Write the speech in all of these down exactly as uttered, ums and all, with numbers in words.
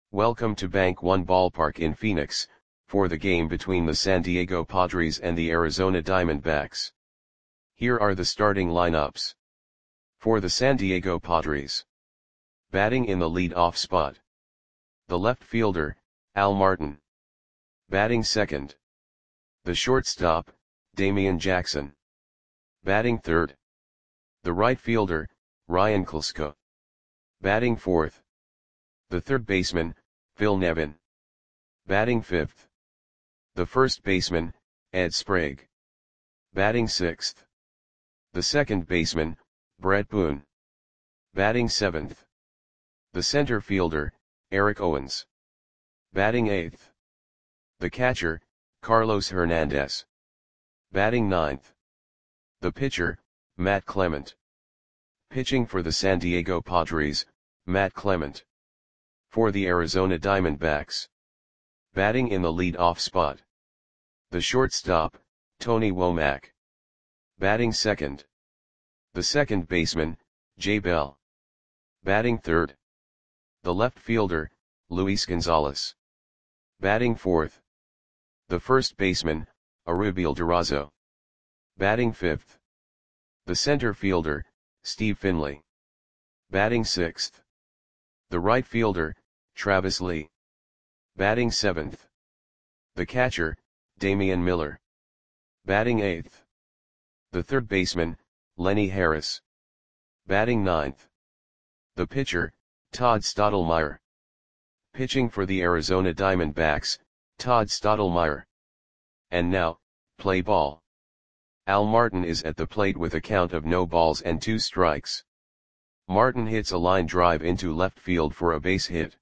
Welcome to Bank One Ballpark in Phoenix, for the game between the San Diego Padres and the Arizona Diamondbacks. Here are the starting lineups. For the San Diego Padres. Batting in the lead-off spot. The left fielder, Al Martin. Batting second. The shortstop, Damian Jackson. Batting third. The right fielder, Ryan Klesko. Batting fourth. The third baseman, Phil Nevin. Batting fifth. The first baseman, Ed Sprague. Batting sixth. The second baseman, Brett Boone. Batting seventh. The center fielder, Eric Owens. Batting eighth. The catcher, Carlos Hernandez. Batting ninth. The pitcher, Matt Clement. Pitching for the San Diego Padres, Matt Clement. For the Arizona Diamondbacks. Batting in the lead-off spot. The shortstop, Tony Womack. Batting second. The second baseman, Jay Bell. Batting third. The left fielder, Luis Gonzalez. Batting fourth. The first baseman, Arubiel Durazo. Batting fifth. The center fielder, Steve Finley. Batting sixth. The right fielder, Travis Lee. Batting seventh. The catcher, Damian Miller. Batting eighth. The third baseman, Lenny Harris. Batting ninth. The pitcher, Todd Stottlemyre. Pitching for the Arizona Diamondbacks, Todd Stottlemyre. And now, play ball. Al Martin is at the plate with a count of no balls and two strikes. Martin hits a line drive into left field for a base hit.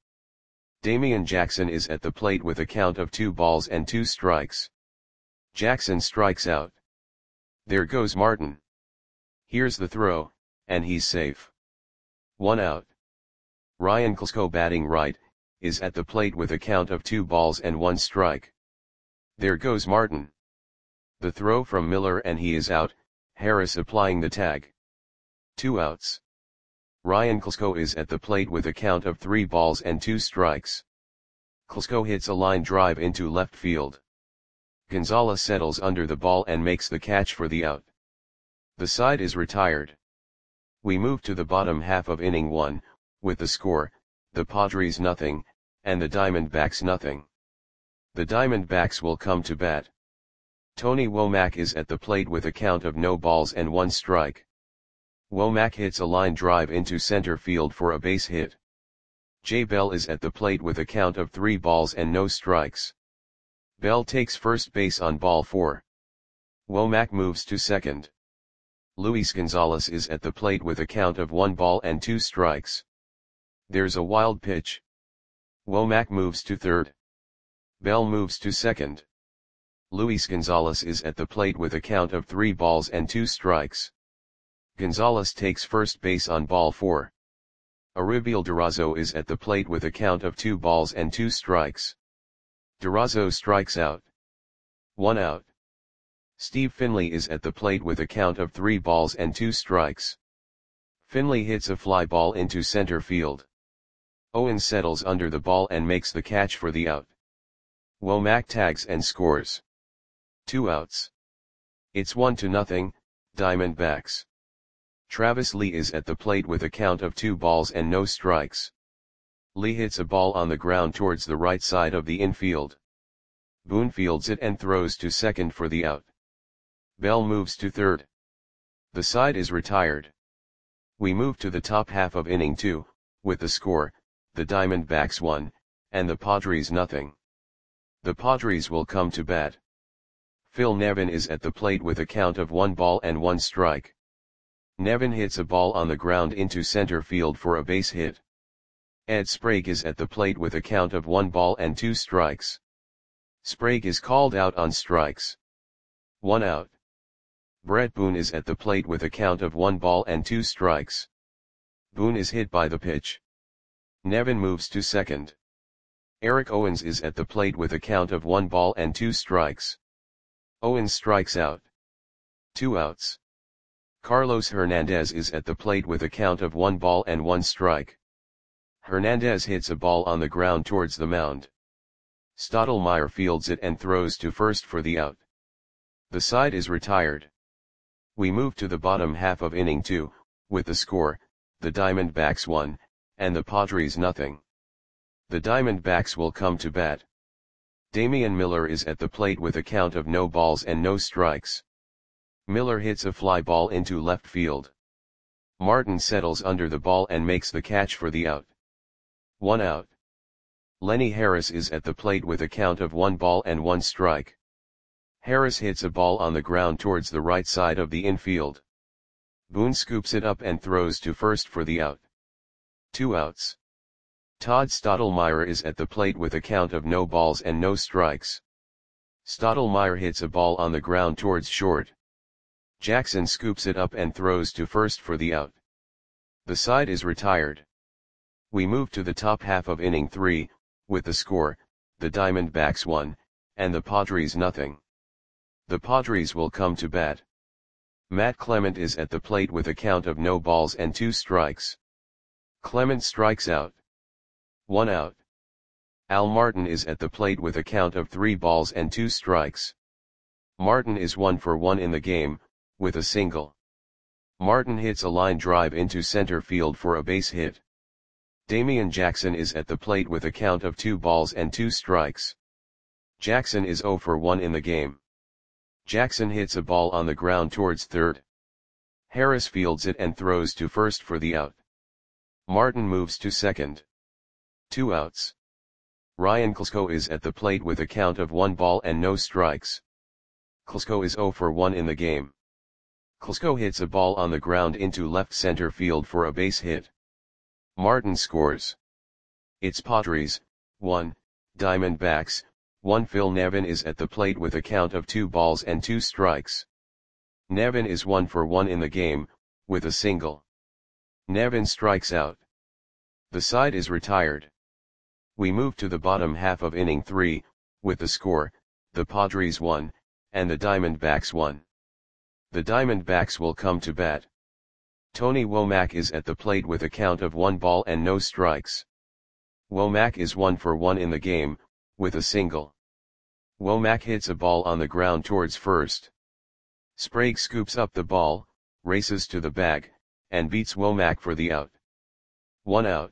Damian Jackson is at the plate with a count of two balls and two strikes. Jackson strikes out. There goes Martin. Here's the throw, and he's safe. One out. Ryan Klesko, batting right, is at the plate with a count of two balls and one strike. There goes Martin. The throw from Miller, and he is out, Harris applying the tag. Two outs. Ryan Klesko is at the plate with a count of three balls and two strikes. Klesko hits a line drive into left field. Gonzalez settles under the ball and makes the catch for the out. The side is retired. We move to the bottom half of inning one, with the score, the Padres nothing, and the Diamondbacks nothing. The Diamondbacks will come to bat. Tony Womack is at the plate with a count of no balls and one strike. Womack hits a line drive into center field for a base hit. Jay Bell is at the plate with a count of three balls and no strikes. Bell takes first base on ball four. Womack moves to second. Luis Gonzalez is at the plate with a count of one ball and two strikes. There's a wild pitch. Womack moves to third. Bell moves to second. Luis Gonzalez is at the plate with a count of three balls and two strikes. Gonzalez takes first base on ball four. Arubiel Durazo is at the plate with a count of two balls and two strikes. Durazo strikes out. One out. Steve Finley is at the plate with a count of three balls and two strikes. Finley hits a fly ball into center field. Owens settles under the ball and makes the catch for the out. Womack tags and scores. Two outs. It's one to nothing, Diamondbacks. Travis Lee is at the plate with a count of two balls and no strikes. Lee hits a ball on the ground towards the right side of the infield. Boone fields it and throws to second for the out. Bell moves to third. The side is retired. We move to the top half of inning two, with the score, the Diamondbacks one, and the Padres nothing. The Padres will come to bat. Phil Nevin is at the plate with a count of one ball and one strike. Nevin hits a ball on the ground into center field for a base hit. Ed Sprague is at the plate with a count of one ball and two strikes. Sprague is called out on strikes. One out. Brett Boone is at the plate with a count of one ball and two strikes. Boone is hit by the pitch. Nevin moves to second. Eric Owens is at the plate with a count of one ball and two strikes. Owens strikes out. Two outs. Carlos Hernandez is at the plate with a count of one ball and one strike. Hernandez hits a ball on the ground towards the mound. Stottlemyre fields it and throws to first for the out. The side is retired. We move to the bottom half of inning two, with the score, the Diamondbacks one, and the Padres nothing. The Diamondbacks will come to bat. Damian Miller is at the plate with a count of no balls and no strikes. Miller hits a fly ball into left field. Martin settles under the ball and makes the catch for the out. One out. Lenny Harris is at the plate with a count of one ball and one strike. Harris hits a ball on the ground towards the right side of the infield. Boone scoops it up and throws to first for the out. Two outs. Todd Stottlemyre is at the plate with a count of no balls and no strikes. Stottlemyre hits a ball on the ground towards short. Jackson scoops it up and throws to first for the out. The side is retired. We move to the top half of inning three, with the score, the Diamondbacks one, and the Padres nothing. The Padres will come to bat. Matt Clement is at the plate with a count of no balls and two strikes. Clement strikes out. One out. Al Martin is at the plate with a count of three balls and two strikes. Martin is one for one in the game, with a single. Martin hits a line drive into center field for a base hit. Damian Jackson is at the plate with a count of two balls and two strikes. Jackson is zero for one in the game. Jackson hits a ball on the ground towards third. Harris fields it and throws to first for the out. Martin moves to second. Two outs. Ryan Klesko is at the plate with a count of one ball and no strikes. Klesko is zero for one in the game. Klesko hits a ball on the ground into left center field for a base hit. Martin scores. It's Padres, one, Diamondbacks, one. Phil Nevin is at the plate with a count of two balls and two strikes. Nevin is one for one in the game, with a single. Nevin strikes out. The side is retired. We move to the bottom half of inning three, with the score, the Padres one, and the Diamondbacks one. The Diamondbacks will come to bat. Tony Womack is at the plate with a count of one ball and no strikes. Womack is one for one in the game, with a single. Womack hits a ball on the ground towards first. Sprague scoops up the ball, races to the bag, and beats Womack for the out. One out.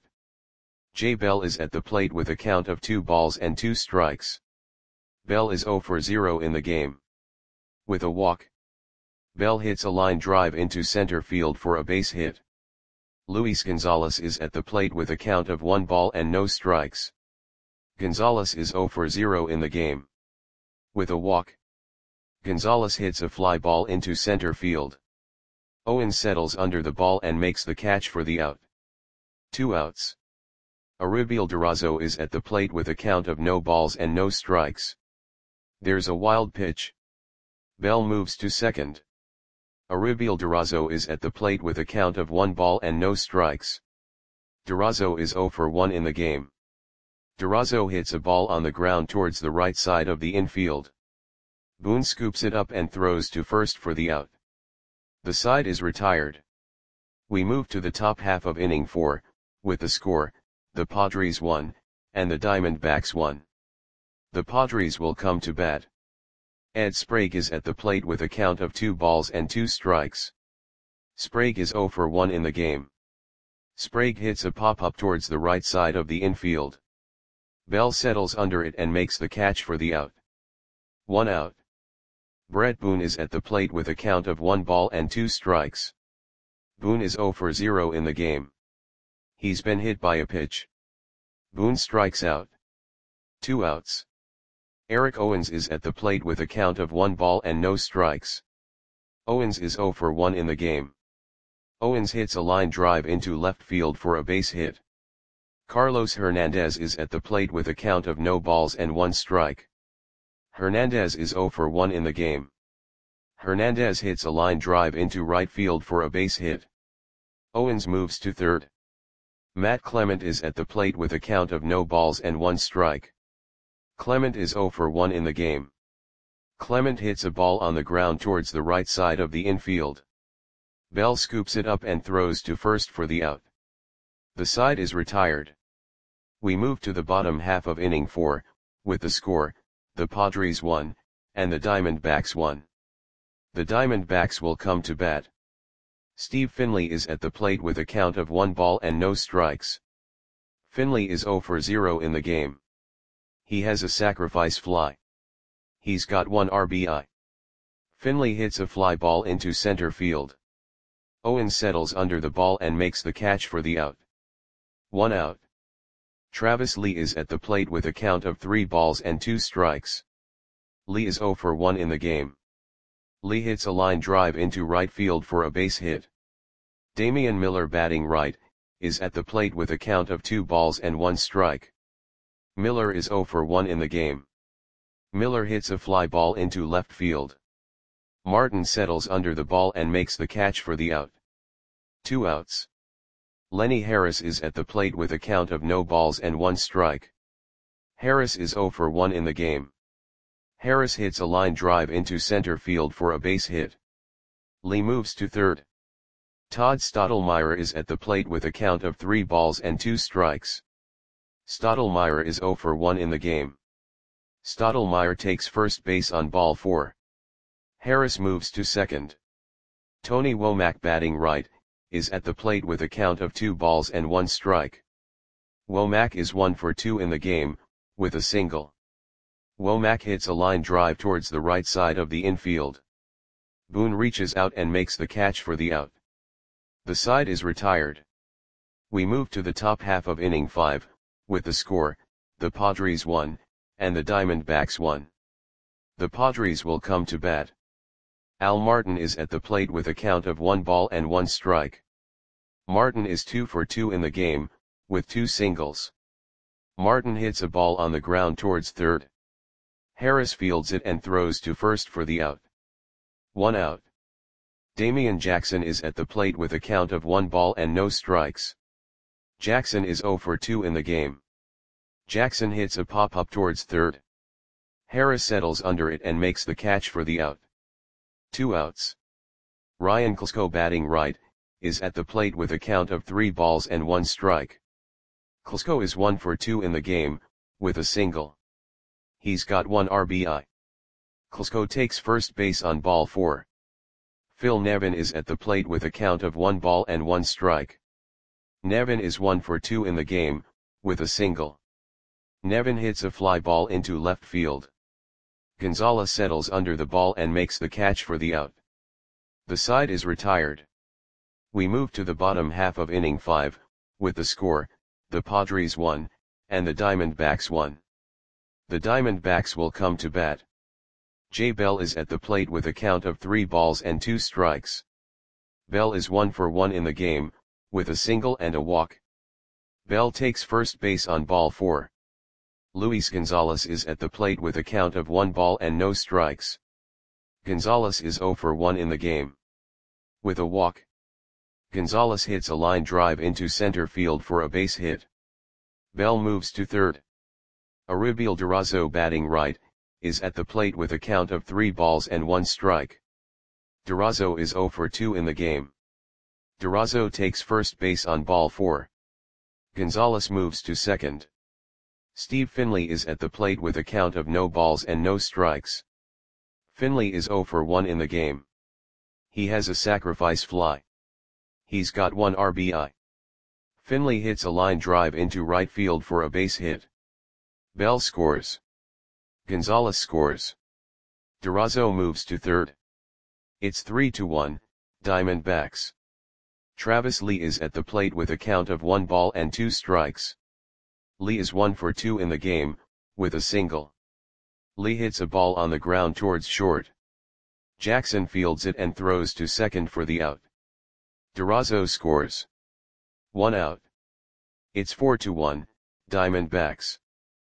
Jay Bell is at the plate with a count of two balls and two strikes. Bell is zero for zero in the game. With a walk. Bell hits a line drive into center field for a base hit. Luis Gonzalez is at the plate with a count of one ball and no strikes. Gonzalez is zero for zero in the game. With a walk. Gonzalez hits a fly ball into center field. Owens settles under the ball and makes the catch for the out. Two outs. Arubiel Durazo is at the plate with a count of no balls and no strikes. There's a wild pitch. Bell moves to second. Arubiel Durazo is at the plate with a count of one ball and no strikes. Durazo is zero for one in the game. Durazo hits a ball on the ground towards the right side of the infield. Boone scoops it up and throws to first for the out. The side is retired. We move to the top half of inning four, with the score, the Padres one, and the Diamondbacks one. The Padres will come to bat. Ed Sprague is at the plate with a count of two balls and two strikes. Sprague is zero for one in the game. Sprague hits a pop-up towards the right side of the infield. Bell settles under it and makes the catch for the out. One out. Brett Boone is at the plate with a count of one ball and two strikes. Boone is zero for zero in the game. He's been hit by a pitch. Boone strikes out. Two outs. Eric Owens is at the plate with a count of one ball and no strikes. Owens is zero for one in the game. Owens hits a line drive into left field for a base hit. Carlos Hernandez is at the plate with a count of no balls and one strike. Hernandez is zero for one in the game. Hernandez hits a line drive into right field for a base hit. Owens moves to third. Matt Clement is at the plate with a count of no balls and one strike. Clement is zero for one in the game. Clement hits a ball on the ground towards the right side of the infield. Bell scoops it up and throws to first for the out. The side is retired. We move to the bottom half of inning four, with the score, the Padres one, and the Diamondbacks one. The Diamondbacks will come to bat. Steve Finley is at the plate with a count of one ball and no strikes. Finley is zero for zero in the game. He has a sacrifice fly. He's got one R B I. Finley hits a fly ball into center field. Owens settles under the ball and makes the catch for the out. One out. Travis Lee is at the plate with a count of three balls and two strikes. Lee is zero for one in the game. Lee hits a line drive into right field for a base hit. Damian Miller, batting right, is at the plate with a count of two balls and one strike. Miller is zero for one in the game. Miller hits a fly ball into left field. Martin settles under the ball and makes the catch for the out. Two outs. Lenny Harris is at the plate with a count of no balls and one strike. Harris is zero for one in the game. Harris hits a line drive into center field for a base hit. Lee moves to third. Todd Stottlemyre is at the plate with a count of three balls and two strikes. Stottlemyre is zero for one in the game. Stottlemyre takes first base on ball four. Harris moves to second. Tony Womack, batting right, is at the plate with a count of two balls and one strike. Womack is one for two in the game, with a single. Womack hits a line drive towards the right side of the infield. Boone reaches out and makes the catch for the out. The side is retired. We move to the top half of inning five, with the score, the Padres one, and the Diamondbacks one. The Padres will come to bat. Al Martin is at the plate with a count of one ball and one strike. Martin is two for two in the game, with two singles. Martin hits a ball on the ground towards third. Harris fields it and throws to first for the out. One out. Damian Jackson is at the plate with a count of one ball and no strikes. Jackson is zero for two in the game. Jackson hits a pop-up towards third. Harris settles under it and makes the catch for the out. Two outs. Ryan Klesko, batting right, is at the plate with a count of three balls and one strike. Klesko is one for two in the game, with a single. He's got one R B I. Klesko takes first base on ball four. Phil Nevin is at the plate with a count of one ball and one strike. Nevin is one for two in the game, with a single. Nevin hits a fly ball into left field. Gonzalez settles under the ball and makes the catch for the out. The side is retired. We move to the bottom half of inning five, with the score, the Padres one, and the Diamondbacks one. The Diamondbacks will come to bat. Jay Bell is at the plate with a count of three balls and two strikes. Bell is one for one in the game, with a single and a walk. Bell takes first base on ball four. Luis Gonzalez is at the plate with a count of one ball and no strikes. Gonzalez is zero for one in the game. With a walk. Gonzalez hits a line drive into center field for a base hit. Bell moves to third. Aribiel Durazo, batting right, is at the plate with a count of three balls and one strike. Durazo is zero for two in the game. Durazo takes first base on ball four. Gonzalez moves to second. Steve Finley is at the plate with a count of no balls and no strikes. Finley is zero for one in the game. He has a sacrifice fly. He's got one R B I. Finley hits a line drive into right field for a base hit. Bell scores. Gonzalez scores. Durazo moves to third. It's three to one, Diamondbacks. Travis Lee is at the plate with a count of one ball and two strikes. Lee is one for two in the game, with a single. Lee hits a ball on the ground towards short. Jackson fields it and throws to second for the out. Durazo scores. One out. It's four to one, Diamondbacks.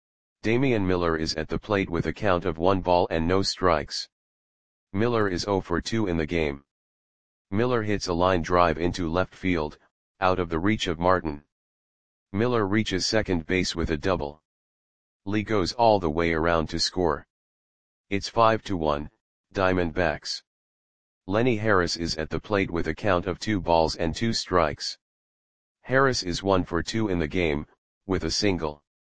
Damian Miller is at the plate with a count of one ball and no strikes. Miller is zero for two in the game. Miller hits a line drive into left field, out of the reach of Martin. Miller reaches second base with a double. Lee goes all the way around to score. It's five to one, Diamondbacks. Lenny Harris is at the plate with a count of two balls and two strikes. Harris is one for two in the game, with a single.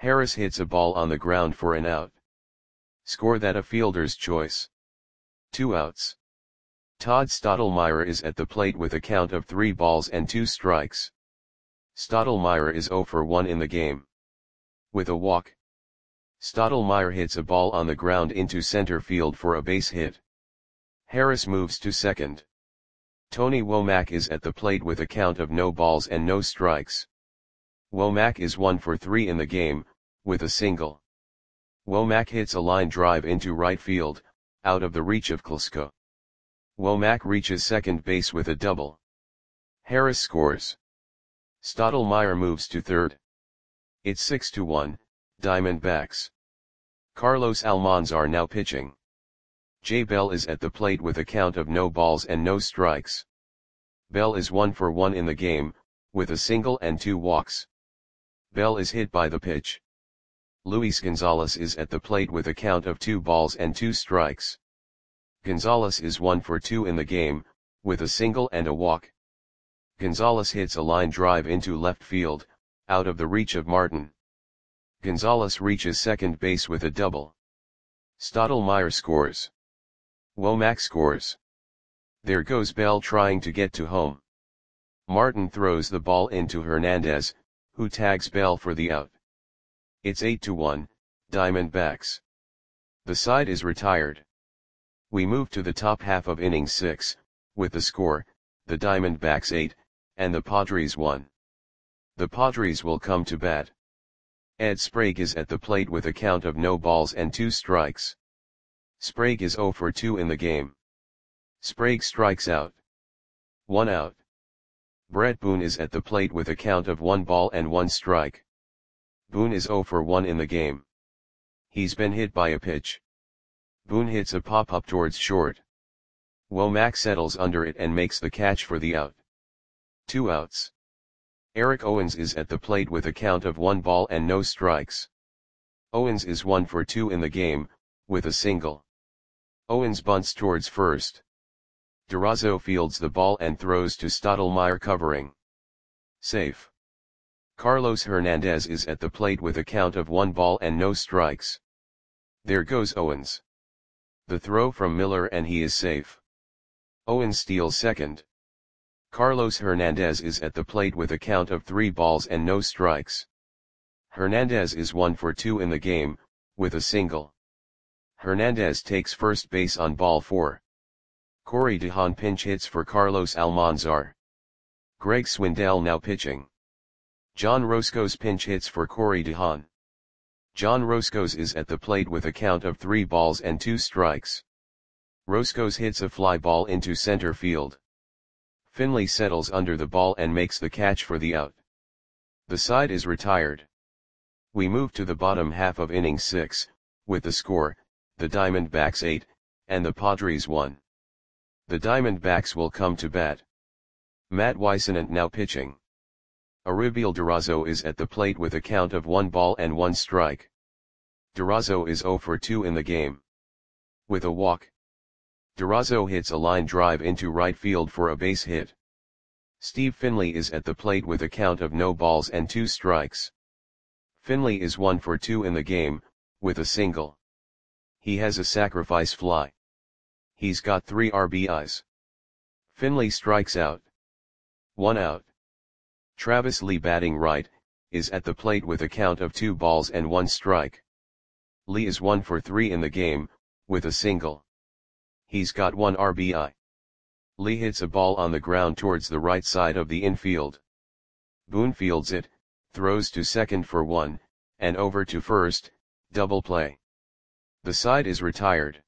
Harris hits a ball on the ground for an out. Score that a fielder's choice. Two outs. Todd Stottlemyre is at the plate with a count of three balls and two strikes. Stottlemyre is zero for one in the game. With a walk. Stottlemyre hits a ball on the ground into center field for a base hit. Harris moves to second. Tony Womack is at the plate with a count of no balls and no strikes. Womack is one for three in the game, with a single. Womack hits a line drive into right field, out of the reach of Klesko. Womack reaches second base with a double. Harris scores. Stottlemyre moves to third. It's six to one, Diamondbacks. Carlos Almanzar now pitching. Jay Bell is at the plate with a count of no balls and no strikes. Bell is one for one in the game, with a single and two walks. Bell is hit by the pitch. Luis Gonzalez is at the plate with a count of two balls and two strikes. Gonzalez is one for two in the game, with a single and a walk. Gonzalez hits a line drive into left field, out of the reach of Martin. Gonzalez reaches second base with a double. Stottlemyre scores. Womack scores. There goes Bell trying to get to home. Martin throws the ball into Hernandez, who tags Bell for the out. It's eight to one, Diamondbacks. The side is retired. We move to the top half of inning six, with the score, the Diamondbacks eight, and the Padres one. The Padres will come to bat. Ed Sprague is at the plate with a count of no balls and two strikes. Sprague is zero for two in the game. Sprague strikes out. One out. Brett Boone is at the plate with a count of one ball and one strike. Boone is zero for one in the game. He's been hit by a pitch. Boone hits a pop-up towards short. Womack settles under it and makes the catch for the out. Two outs. Eric Owens is at the plate with a count of one ball and no strikes. Owens is one for two in the game, with a single. Owens bunts towards first. Durazo fields the ball and throws to Stottlemyre covering. Safe. Carlos Hernandez is at the plate with a count of one ball and no strikes. There goes Owens. The throw from Miller and he is safe. Owens steals second. Carlos Hernandez is at the plate with a count of three balls and no strikes. Hernandez is one for two in the game, with a single. Hernandez takes first base on ball four. Corey DeHaan pinch hits for Carlos Almanzar. Greg Swindell now pitching. John Roscoe's pinch hits for Corey DeHaan. John Roscoe's is at the plate with a count of three balls and two strikes. Roscoe's hits a fly ball into center field. Finley settles under the ball and makes the catch for the out. The side is retired. We move to the bottom half of inning six, with the score, the Diamondbacks eight, and the Padres one. The Diamondbacks will come to bat. Matt Whisenant now pitching. Aribiel Durazo is at the plate with a count of one ball and one strike. Durazo is zero for two in the game. With a walk. Durazo hits a line drive into right field for a base hit. Steve Finley is at the plate with a count of no balls and two strikes. Finley is one for two in the game, with a single. He has a sacrifice fly. He's got three R B Is. Finley strikes out. One out. Travis Lee batting right, is at the plate with a count of two balls and one strike. Lee is one for three in the game, with a single. He's got one R B I. Lee hits a ball on the ground towards the right side of the infield. Boone fields it, throws to second for one, and over to first, double play. The side is retired.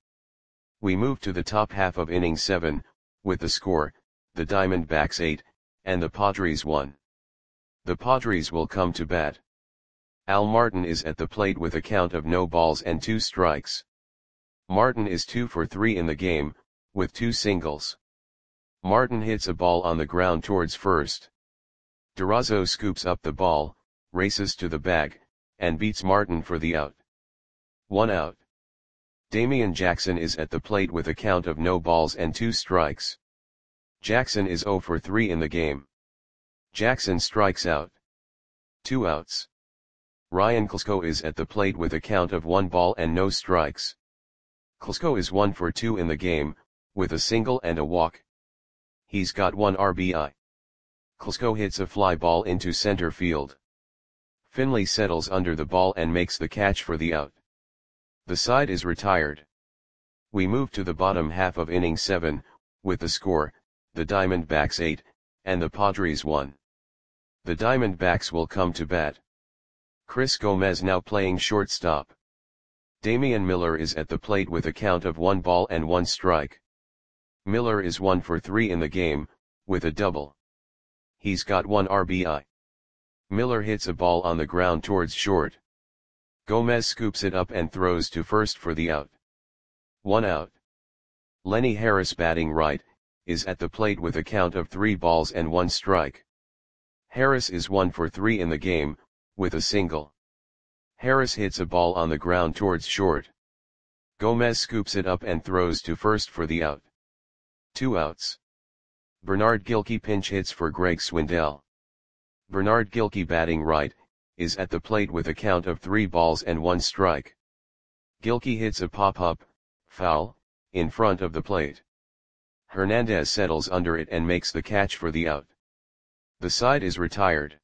We move to the top half of inning seven, with the score, the Diamondbacks eight, and the Padres one. The Padres will come to bat. Al Martin is at the plate with a count of no balls and two strikes. Martin is two for three in the game, with two singles. Martin hits a ball on the ground towards first. Durazo scoops up the ball, races to the bag, and beats Martin for the out. One out. Damian Jackson is at the plate with a count of no balls and two strikes. Jackson is zero for three in the game. Jackson strikes out. Two outs. Ryan Klesko is at the plate with a count of one ball and no strikes. Klesko is one for two in the game, with a single and a walk. He's got one R B I. Klesko hits a fly ball into center field. Finley settles under the ball and makes the catch for the out. The side is retired. We move to the bottom half of inning seven, with the score, the Diamondbacks eight, and the Padres one. The Diamondbacks will come to bat. Chris Gomez now playing shortstop. Damian Miller is at the plate with a count of one ball and one strike. Miller is one for three in the game, with a double. He's got one R B I. Miller hits a ball on the ground towards short. Gomez scoops it up and throws to first for the out. One out. Lenny Harris batting right, is at the plate with a count of three balls and one strike. Harris is one for three in the game, with a single. Harris hits a ball on the ground towards short. Gomez scoops it up and throws to first for the out. Two outs. Bernard Gilkey pinch hits for Greg Swindell. Bernard Gilkey batting right, is at the plate with a count of three balls and one strike. Gilkey hits a pop-up, foul, in front of the plate. Hernandez settles under it and makes the catch for the out. The side is retired.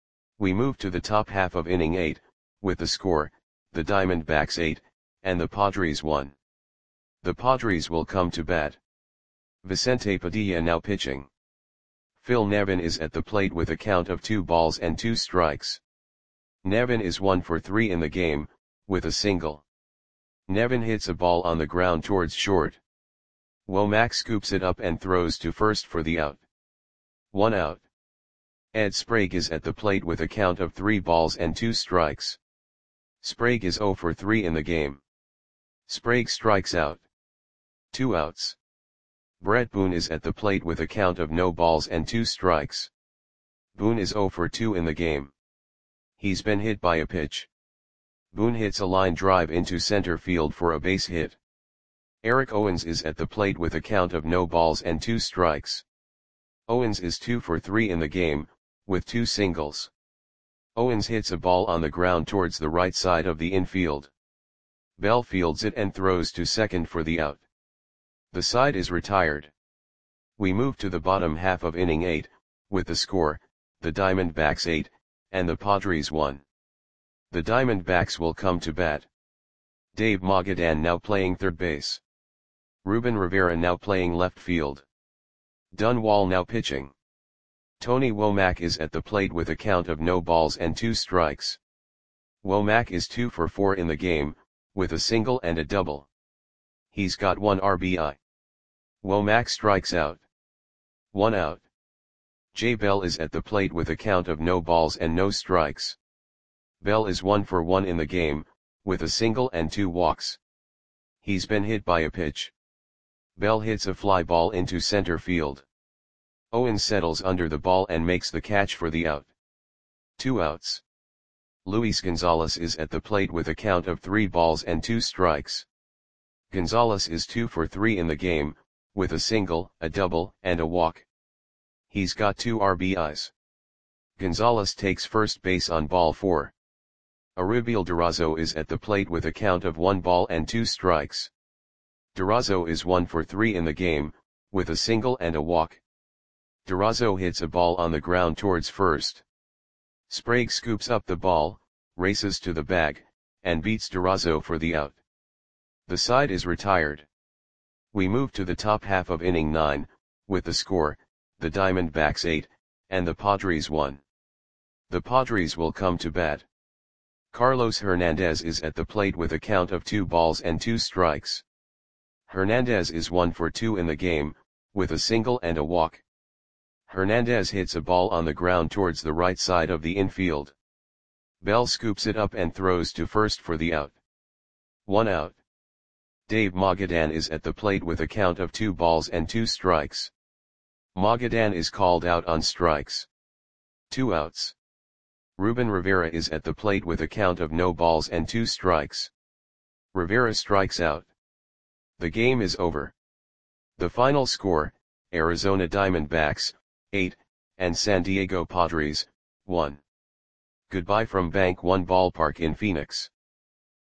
We move to the top half of inning eight, with the score, the Diamondbacks eight, and the Padres one. The Padres will come to bat. Vicente Padilla now pitching. Phil Nevin is at the plate with a count of two balls and two strikes. Nevin is one for three in the game, with a single. Nevin hits a ball on the ground towards short. Womack scoops it up and throws to first for the out. One out. Ed Sprague is at the plate with a count of three balls and two strikes. Sprague is zero for three in the game. Sprague strikes out. Two outs. Brett Boone is at the plate with a count of no balls and two strikes. Boone is zero for two in the game. He's been hit by a pitch. Boone hits a line drive into center field for a base hit. Eric Owens is at the plate with a count of no balls and two strikes. Owens is two for three in the game, with two singles. Owens hits a ball on the ground towards the right side of the infield. Bell fields it and throws to second for the out. The side is retired. We move to the bottom half of inning eight, with the score, the Diamondbacks eight, and the Padres one. The Diamondbacks will come to bat. Dave Magadan now playing third base. Ruben Rivera now playing left field. Dunwall now pitching. Tony Womack is at the plate with a count of no balls and two strikes. Womack is two for four in the game, with a single and a double. He's got one R B I. Womack strikes out. One out. Jay Bell is at the plate with a count of no balls and no strikes. Bell is one for one in the game, with a single and two walks. He's been hit by a pitch. Bell hits a fly ball into center field. Owens settles under the ball and makes the catch for the out. Two outs. Luis Gonzalez is at the plate with a count of three balls and two strikes. Gonzalez is two for three in the game, with a single, a double, and a walk. He's got two R B Is. Gonzalez takes first base on ball four. Aribiel Durazo is at the plate with a count of one ball and two strikes. Durazo is one for three in the game, with a single and a walk. Durazo hits a ball on the ground towards first. Sprague scoops up the ball, races to the bag, and beats Durazo for the out. The side is retired. We move to the top half of inning nine, with the score, the Diamondbacks eight, and the Padres one. The Padres will come to bat. Carlos Hernandez is at the plate with a count of two balls and two strikes. Hernandez is one for two in the game, with a single and a walk. Hernandez hits a ball on the ground towards the right side of the infield. Bell scoops it up and throws to first for the out. One out. Dave Magadan is at the plate with a count of two balls and two strikes. Magadan is called out on strikes. Two outs. Ruben Rivera is at the plate with a count of no balls and two strikes. Rivera strikes out. The game is over. The final score, Arizona Diamondbacks, eight, and San Diego Padres, one. Goodbye from Bank One Ballpark in Phoenix.